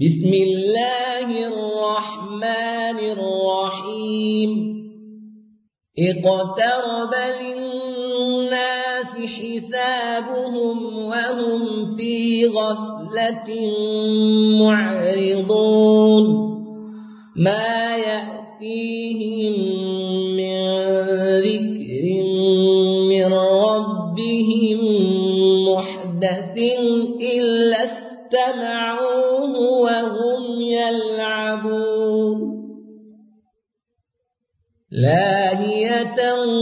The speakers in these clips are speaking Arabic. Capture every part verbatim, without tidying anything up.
بسم الله الرحمن الرحيم اقترب للناس حسابهم وهم في غفلة معرضون ما يأتيهم من ذكر من ربهم محدث إلا استمعوه وهم يلعبون لاهية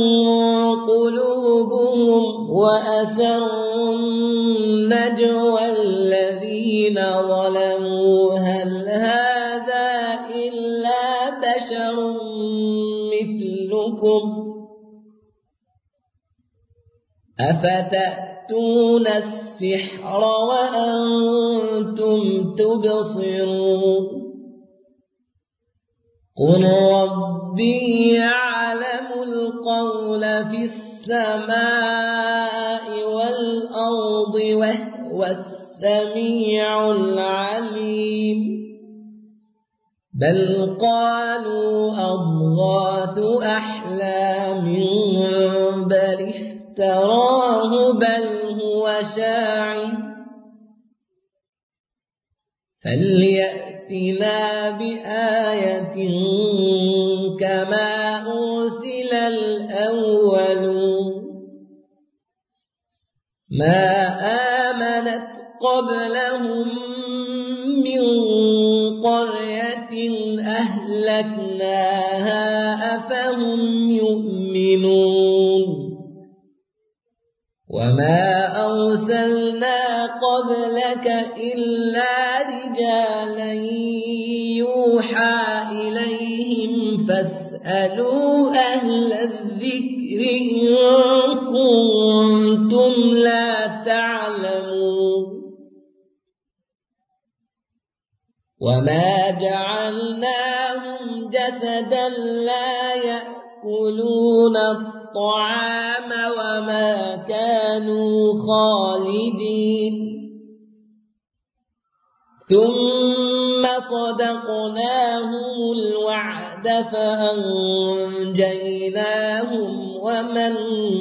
قلوبهم وأسروا النجوى الذين ظلموا هل هذا إلا بشر مثلكم أفتأتون السحر وأنتم تبصرون قل ربي يعلم القول في السماء والأرض وهو السميع العليم بل قالوا أضغاث أحلام بل افتراه بل هو شاعر فليأتنا بآية كما أرسل الأولون ما آمنت قبلهم من قرية أهلكناها أفهم يؤمنون وما أرسلنا قبلك إلا رجالا يوحى إليهم فاسألوا أهل الذكر إن كنتم لا تعلمون وما جعلناهم جسدا لا يأكلون الطعام وما كانوا خالدين ثم صدقناهم الوعد فأنجيناهم ومن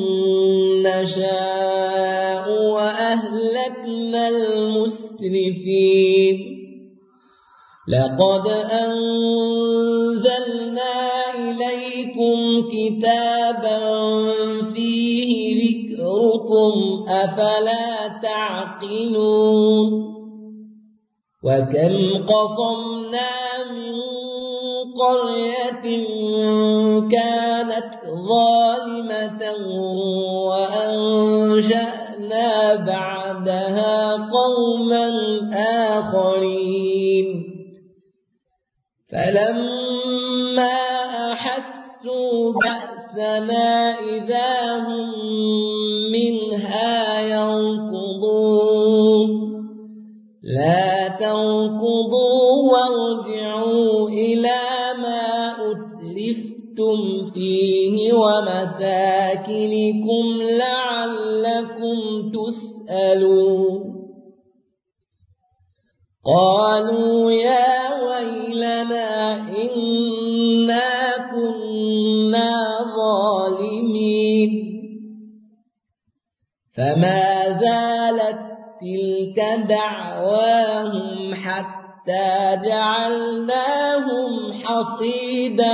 نشاء وأهلكنا المسرفين لقد أنزلنا إليكم كتابا فيه ذكركم أفلا تعقلون وكم قصمنا من قرية كانت ظالمة وأنشأنا بعدها قوما آخرين فلما أحسوا بأسنا إذا هم منها يركضون لا تركضوا وارجعوا إلى ما أتلفتم فيه ومساكنكم لعلكم تسألون قالوا يا ويلنا إنا كنا ظالمين فما زالت تلك دعواهم حتى جعلناهم حصيدا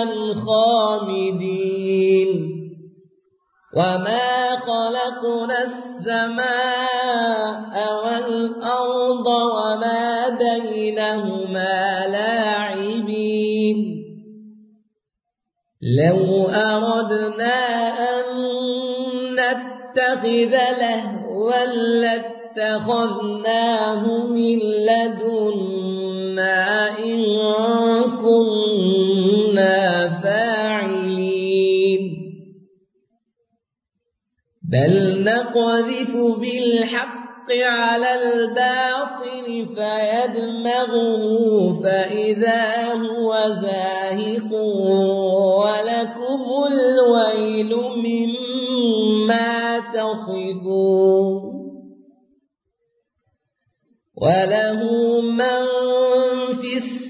خامدين وما خلقنا السماء والأرض وما بينهما لاعبين لو أردنا أن نتخذ لهوا لاتخذناه من لدنا إن كنا فاعلين بل نقذف بالحق على الباطل فيدمغه فإذا هو زاهق ولكم الويل مما تصفون وله من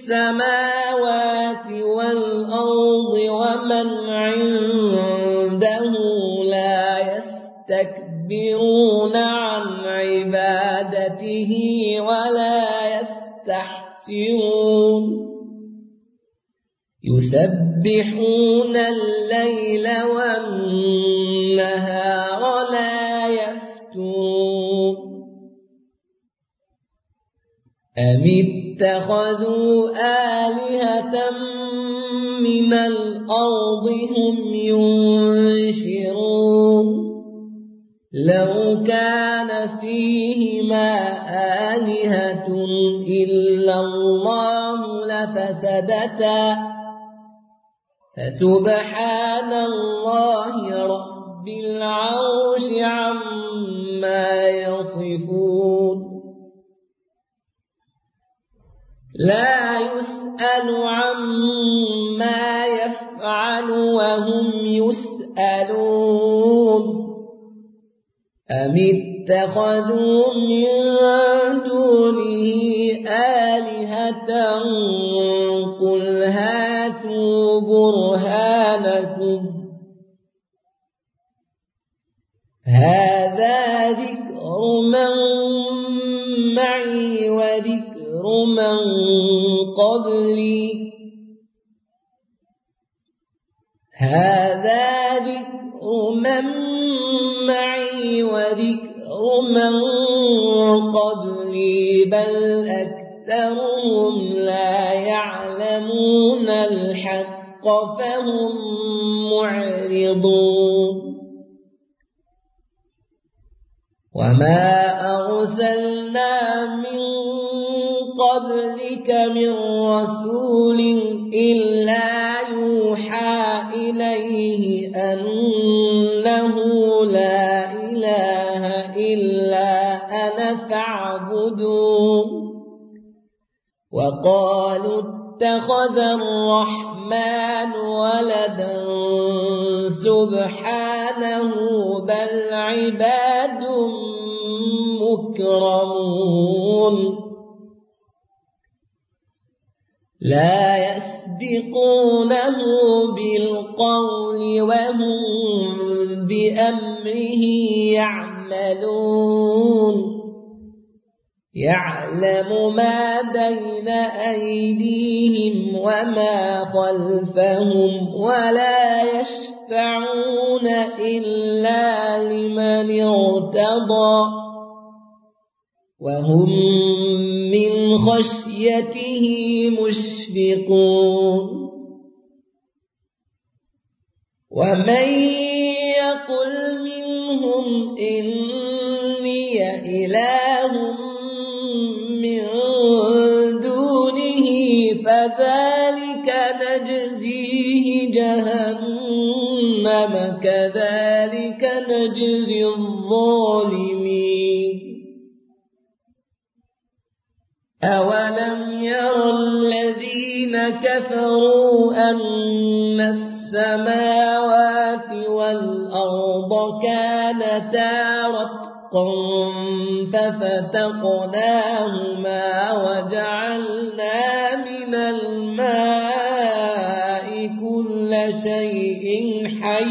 السماوات والأرض ومن عنده لا يستكبرون عن عبادته ولا يستحسرون يسبحون الليل والنهار لا يفترون أم اتخذوا آلهة من الأرض هم ينشرون لو كان فيهما آلهة إلا الله لفسدتا فسبحان الله رب العرش عما يصفون لا يسأل عما يفعل وهم يسألون أم اتخذوا من دونه آلهة قل هاتوا برهانكم هذا ذكر من معي وذكر من قبلي هذا ذكر من معي وذكر من قبلي بل أكثرهم لا يعلمون الحق فهم معرضون وما أرسلنا من قبلك من رسول إلا يوحى إليه أنه لا إله إلا أنا فاعبدون وقالوا اتخذ الرحمن ولدا سبحانه بل عباد مكرمون لا يسبقونه بالقول وهم بأمره يعملون يعلم ما بين أيديهم وما خلفهم ولا يشفعون إلا لمن ارتضى وهم من خشيته مشفقون ومن يقل منهم إني إله من دونه فذلك نجزيه جهنم كذلك نجزي الظالمين أولم ير الذين كفروا أن السماوات والأرض كانتا رتقا ففتقناهما وجعلنا من الماء كل شيء حي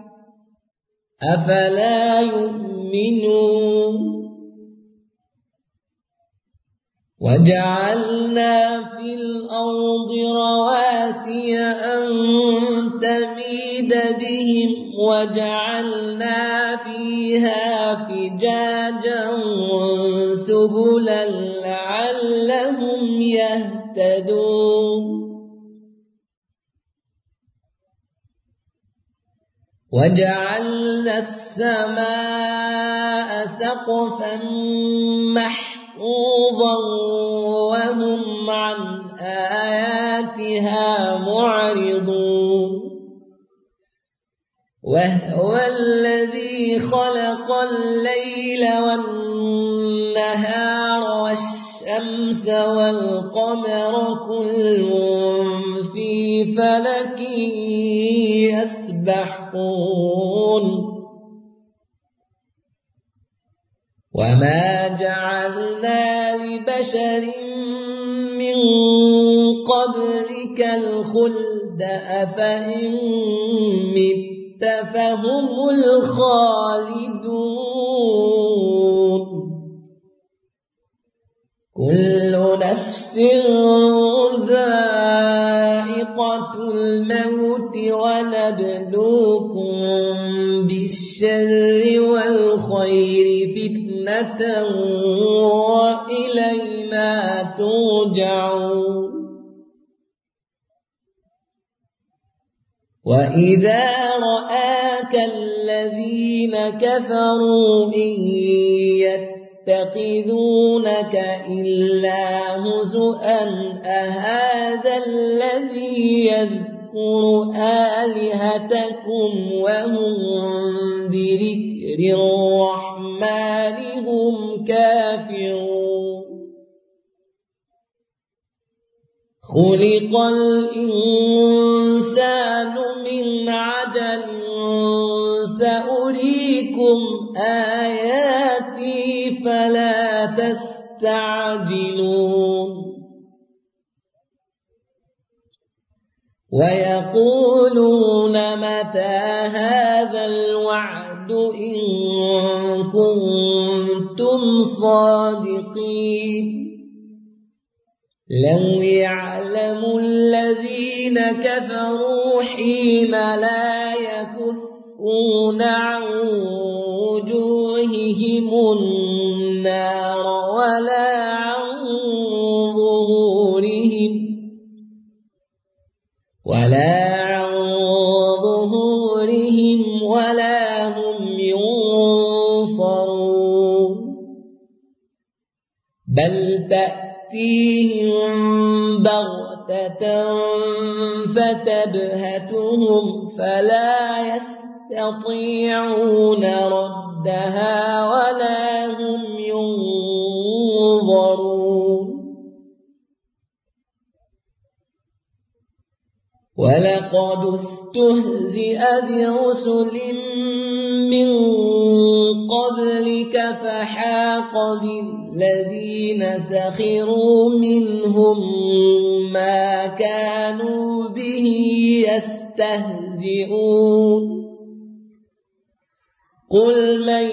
أفلا يؤمنون وجعلنا في الأرض رواسي أن تميد بهم وجعلنا فيها فجاجا سبلا لعلهم يهتدون وجعلنا السماء سقفا محفوظا وهم عن آياتها معرضون وهو الذي خلق الليل والنهار والشمس والقمر كل في فلك يسبحون وما جعلنا لبشر من قبلك الخلد أفإن مت فهم الخالدون كل نفس ذائقة الموت ونبلوكم بالشر والخير فتنة وإلينا ترجعون وإذا رآك الذين كفروا إن يتخذونك إلا هزؤا أهذا الذي يذكر آلهتكم وهم بذكر الرحمن هم كافرون خلق الإنسان من عجل سأريكم آياتي فلا تستعجلون ويقولون متى هذا الوعد إن كنتم صادقين لو يعلم الذين كفروا حين لا يكفون عن وجوههم النار ولا عن ظهورهم ولا عن ظهورهم ولا هم ينصرون بل تأتيهم بغتة فتبهتهم فلا يستطيعون ردها ولا هم ينظرون ولقد استهزئ برسل من قبلك فحاق بالذين سخروا منهم ما كانوا به يستهزئون قل من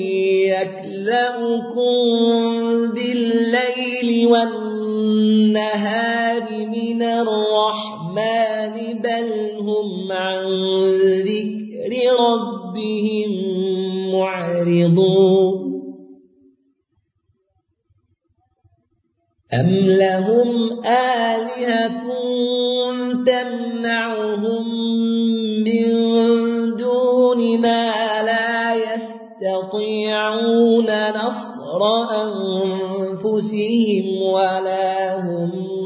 يكلؤكم بالليل والنهار من الرحمن بل هم عن ذكر ربهم معرضون أم لهم آلهة تمنعهم من دوننا لا يستطيعون نصر أنفسهم ولا هم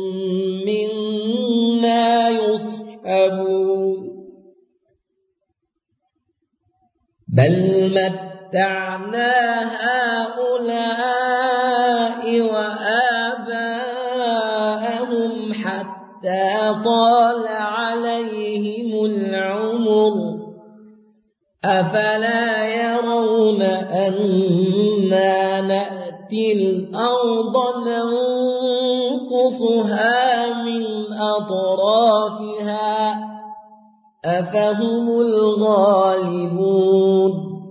منا يصحبون بل متعنا هؤلاء وآباءهم حتى طال عليهم العمر أفلا يرون أنا نأتي الأرض ننقصها من أطرافها أفهم الغالبون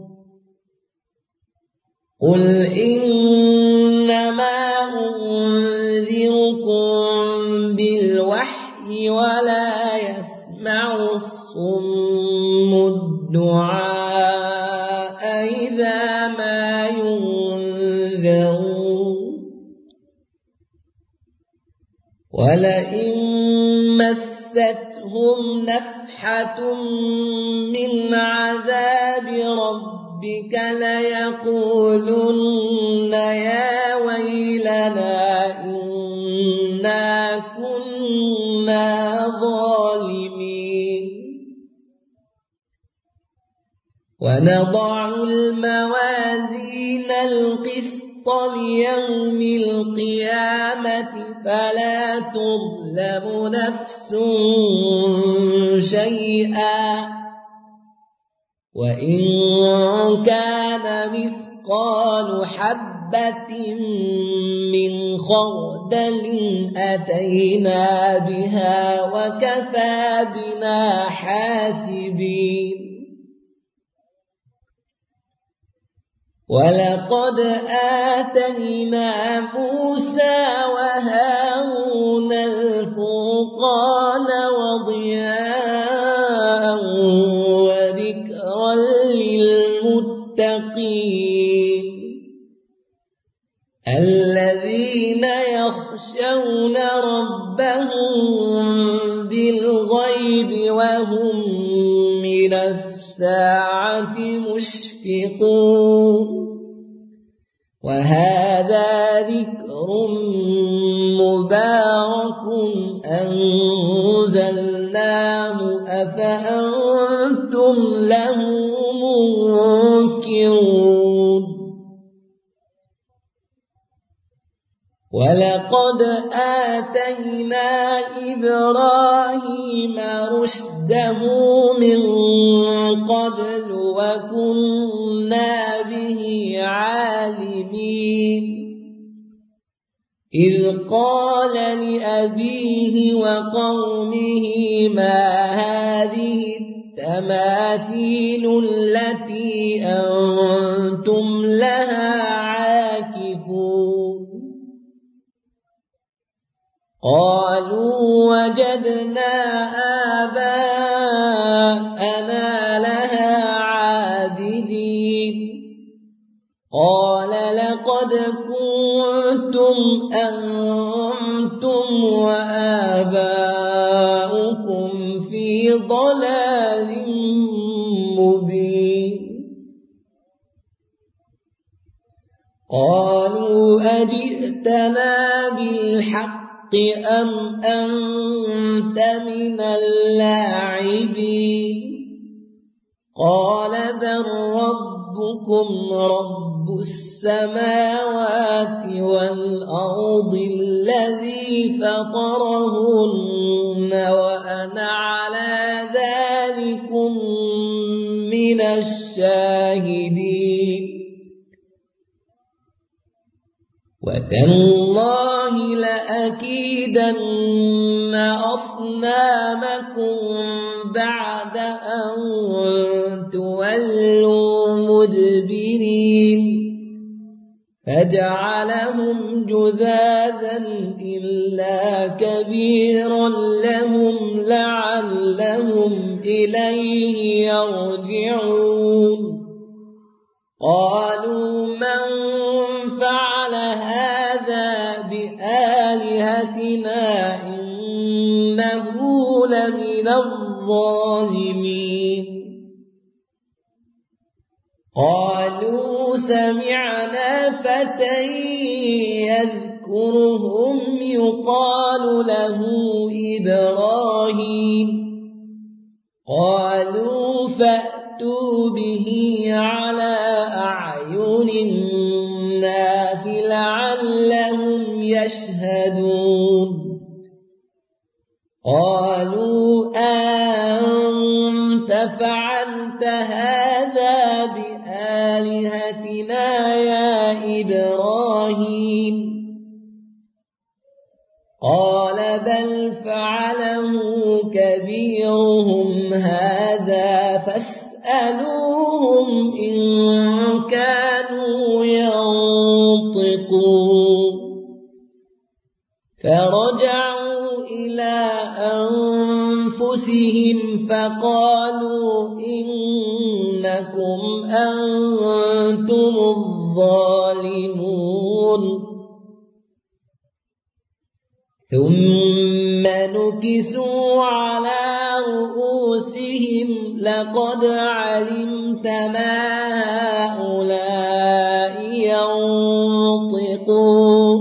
قل إنما أنذركم بالوحي ولا يسمع الصم الدعاء إذا ما ينذرون ولئن مستهم نفحة من عذاب ربك ليقولن يا ويلنا إنا كنا ظالمين ونضع الموازين القسط ليوم القيامة فلا تظلم نفس شيئا وإن كان مثقال حبة حبة من خردل أتينا بها وكفى بنا حاسبين ولقد آتينا موسى وهارون الفرقان وضياء وذكرا للمتقين الذين يخشون ربهم بالغيب وهم من الساعة مشفقون وهذا ذكر مبارك أنزلناه أفأنتم له منكرون ولقد آتينا إبراهيم رشده من قبل وكنا به عالمين إذ قال لأبيه وقومه ما هذه التماثيل التي أنتم لها عاكفون قالوا وجدنا آباءنا لها عابدين قال لقد كنتم أنتم وآباؤكم في ضلال مبين قالوا أجئتنا بالحق أم أنت من اللاعبين قال بل ربكم رب السماوات والأرض الذي فطرهن وأنا على ذلكم من الشاهدين وتالله لأكيدن أصنامكم بعد أن تولوا مدبرين فجعلهم جذاذا إلا كبيرا لهم لعلهم إليه يرجعون قالوا من فعل هذا بآلهتنا إنه لمن الظالمين قالوا سمعنا فتى يذكرهم يقال له إبراهيم قالوا فأتوا به على أعين الناس لعلهم يشهدون قالوا أنت فعلت هذا بآلهتنا يا إبراهيم قال بل فعله كبيرهم هذا فاسألوهم إن كانوا ينطقون فرجعوا إلى أنفسهم فقالوا إنكم أنتم الظالمون ثم نكسوا على رؤوسهم لقد علمت ما هؤلاء ينطقون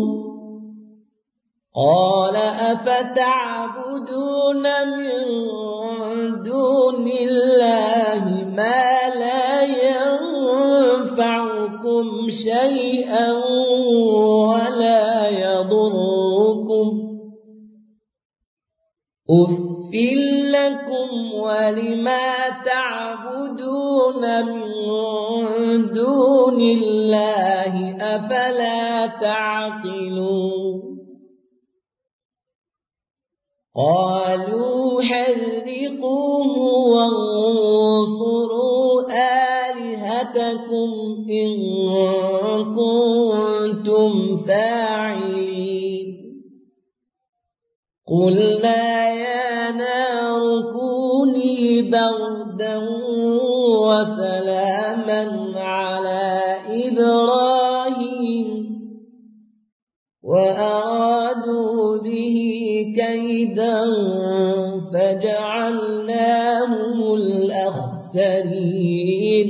قال أفتعبدون من دون الله ما لا ينفعكم شيئا ولا يضركم أُفٍّ لكم ولما تعبدون من دون الله أفلا تعقلون قالوا حرقوه وانصروا آلهتكم إن كنتم فاعلين قلنا يا نار كوني بردا وسلاما على إبراهيم وأرادوا به كيدا فجعلناهم الأخسرين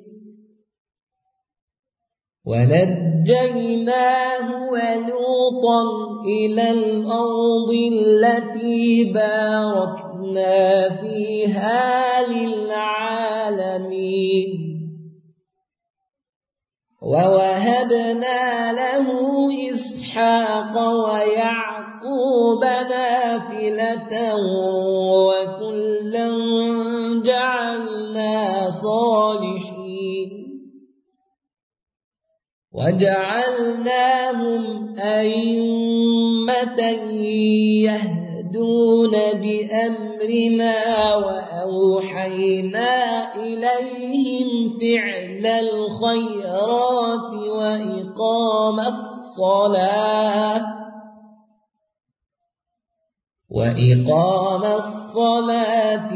ونجيناه ولوطا إلى الأرض التي باركنا فيها للعالمين ووهبنا له إسحاق ويعقوب نافلة وكلا جعلنا صالحين وجعلناهم أئمة يهدون بأمرنا وأوحينا إليهم فعل الخيرات وإقام الصلاة وإقام الصلاة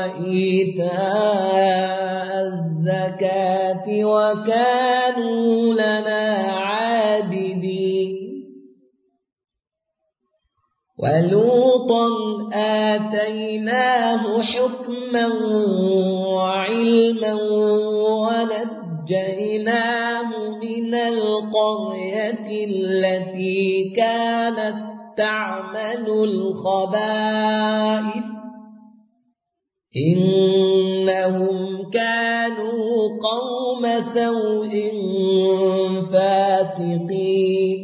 وإيتاء الزكاة وكانوا لنا عابدين ولوطا آتيناه حكما وعلما ونجيناه من القرية التي كانت تعمل الخبائث إنهم كانوا قوم سوء فاسقين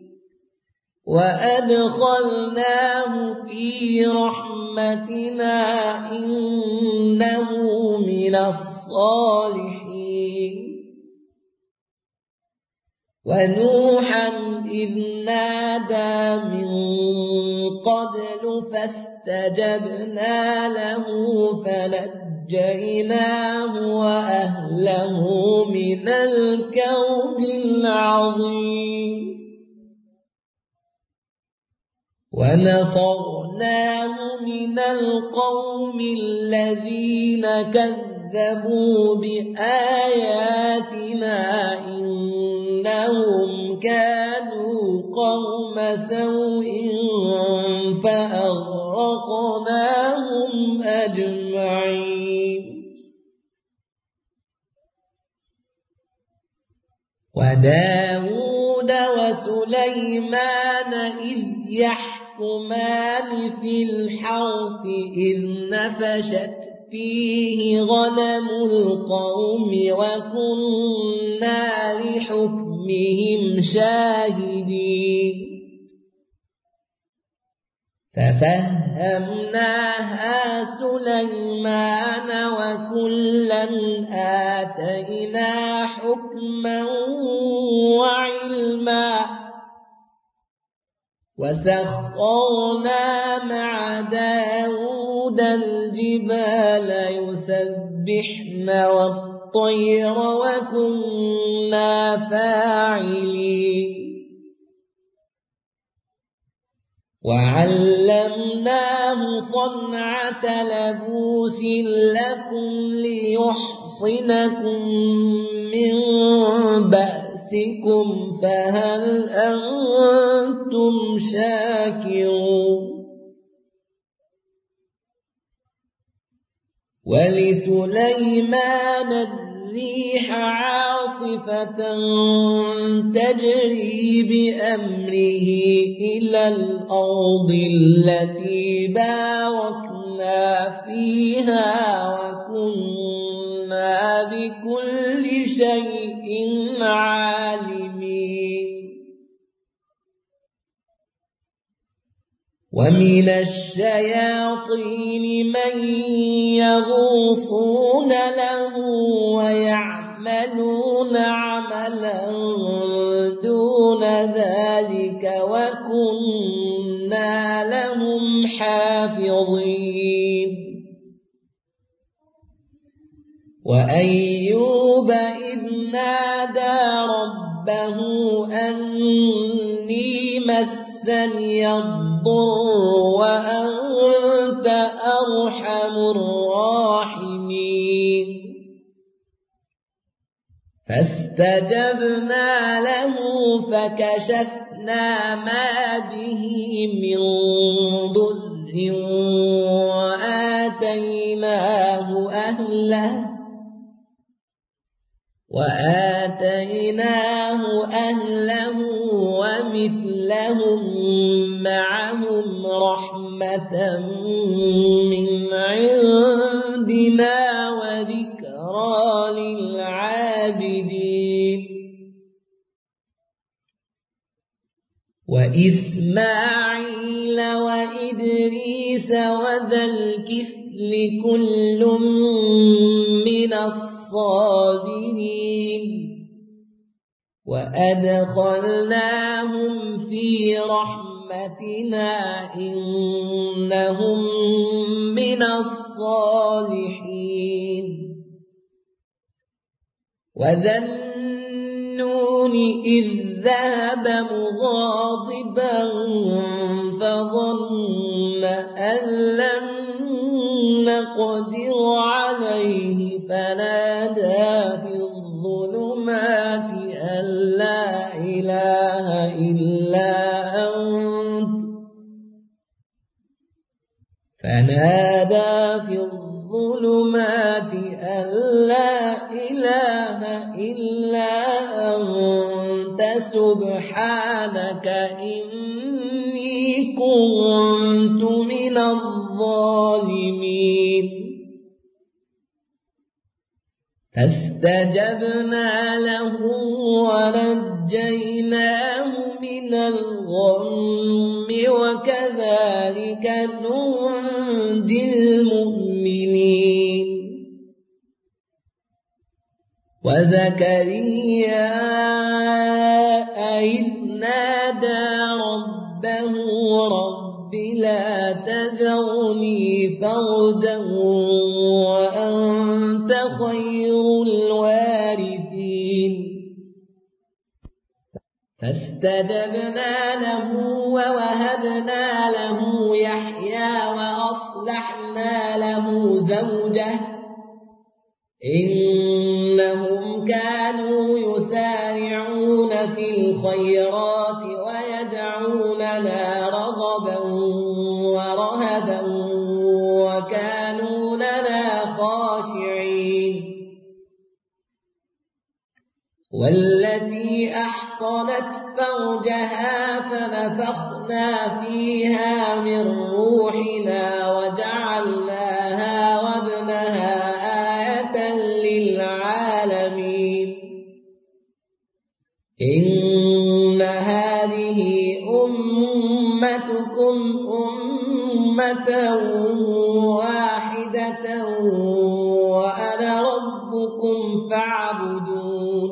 وأدخلناه في رحمتنا إنه من الصالحين ونوحا إذ نادى من قبل فاستجبنا له فنجيناه وأهله من الكرب العظيم ونصرناه من القوم الذين كذبوا بآياتنا إنهم كانوا قوم سوء فأغرقناهم أجمعين وداود وسليمان إذ يحكمان في الحرث إذ نفشت فيه غنم القوم وكنا لحكمهم شاهدين ففهمناها سليمان وكلا آتينا حكما وعلما وسخرنا مع داود الجبال يسبحن والطير وكنا فاعلين وعلمناه صنعة لبوس لكم ليحصنكم من بأسكم فهل أنتم شاكرون ولسليمان الريح عاصفة تجري بأمره إلى الأرض التي باركنا فيها وكنا بكل شيء عالمين ومن الشياطين من يغوصون له ويعملون عملا دون ذلك وكنا لهم حافظين وأيوب إذ نادى ربه أني مسني الضر وأنت أرحم الراحمين فاستجبنا له فكشفنا ما به من ضر وآتيناه أهله وآتيناه أهله ومثلهم معهم رحمة من عندنا وذكرى للعابدين وإسماعيل وإدريس وذا الكفل كل من الصابرين وأدخلناهم في رحمتنا إنهم من الصالحين وذا النون إذ ذهب مغاضبا فظن أن لن نقدر عليه فنادى في الظلمات أن لا إله إلا أنت فنادى في الظلمات أن لا إله إلا أنت سبحانك إني كنت من الظالمين فاستجبنا له ونجيناه من الغم وكذلك ننجي المؤمنين وزكريا إذ نادى ربه رب لا تذرني فردا وأنت خير الوارثين فاستجبنا له ووهبنا له يحيى وأصلحنا له زوجه إنهم كانوا يسارعون في الخيرات ويدعوننا رغبا ورهبا وكانوا لنا خاشعين والتي أحصنت فرجها فنفخنا فيها من روحنا وجعلناها وابنها آية للعالمين إن هذه أمتكم أمة واحدة وأنا ربكم فاعبدون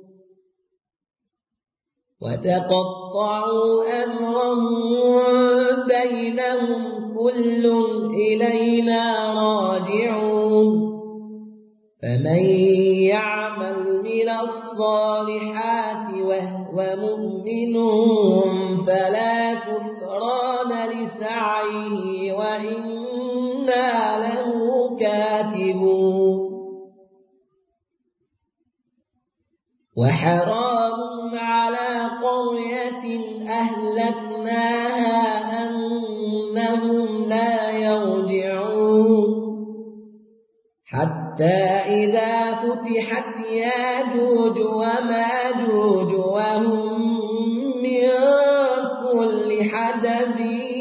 وتقطعوا أمرهم بينهم كل إلينا راجعون فمن يعمل من الصالحات وهو مؤمن فلا كفران لسعيه وإنا له كاتبون وحرام على قرية أهلكناها أنهم لا يرجعون حتى إذا فتحت ياجوج وماجوج وهم من كل حدب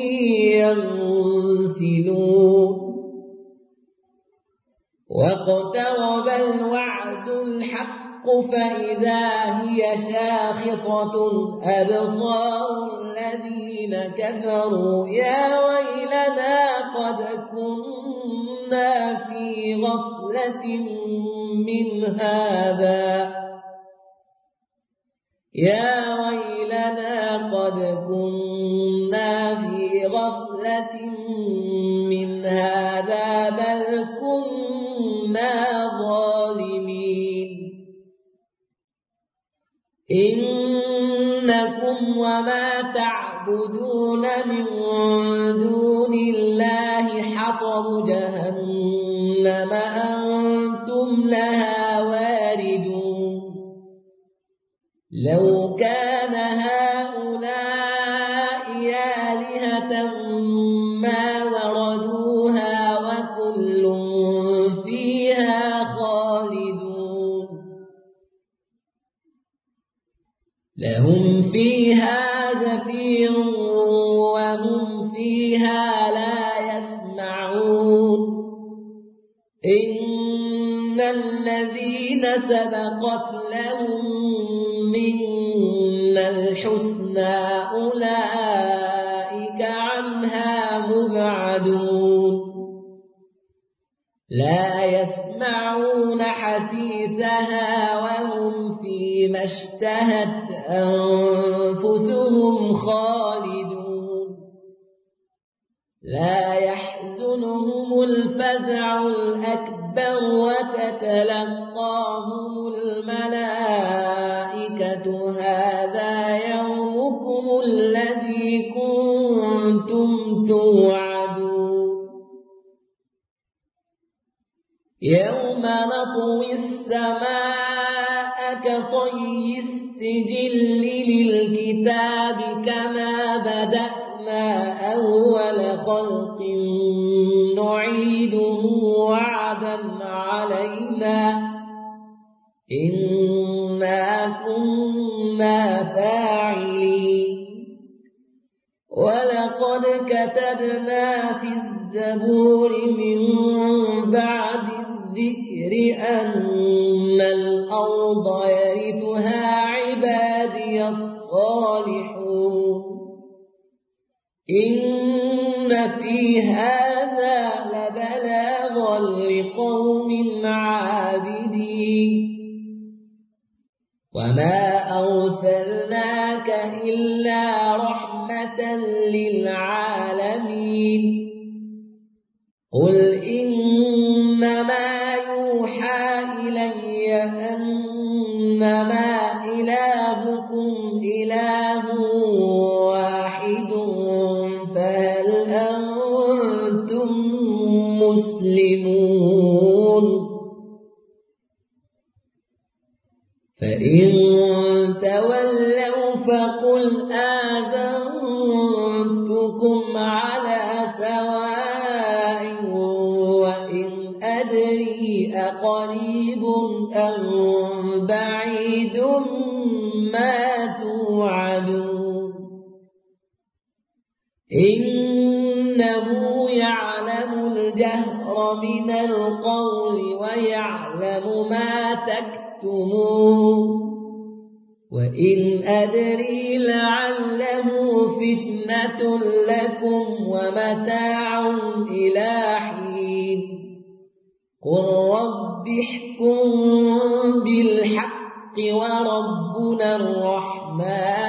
ينسلون واقترب الوعد الحق فإذا هي شاخصة أبصار الذين كفروا يا ويلنا قد كنا في غفلة من هذا يا ويلنا قد كنا في غفلة من هذا بل كنا ظالمين إنكم وما تعبدون من دون الله حصب جهنم أنتم لها واردون لو كان هؤلاء آلهة ما وردوها وكل فيها خالدون لهم فيها زفير وهم فيها لا يسمعون إن الذين سبقت لهم منا الحسنى أولئك عنها مبعدون لا يسمعون حسيسها وهم فيما اشتهت أنفسهم خالدون لا يحزنهم الفزع الأكبر وتتلقاهم الملائكة هذا يومكم الذي كنتم توعدون يوم نطوي السماء كطي السجل للكتاب كما بدأنا أول خلق نعيده وعدا علينا إنا كنا فاعلين ولقد كتبنا في الزبور من بعد الذكر أن الأرض يرثها عبادي الصالحون إن في هذا لبلاغا لقوم عابدين وما أرسلناك إلا رحمة للعالمين قل إنما يوحى إلي أنما إلهكم إله واحد فهل أنتم مسلمون فإن تولوا فقل آذنتكم على سواء وإن أدري أقريب أم بعيد ما توعدون إنه يعلم الجهر من القول ويعلم ما تكتمون وإن أدري لعله فتنة لكم ومتاع إلى حين قل رب احكم بالحق وربنا الرحمن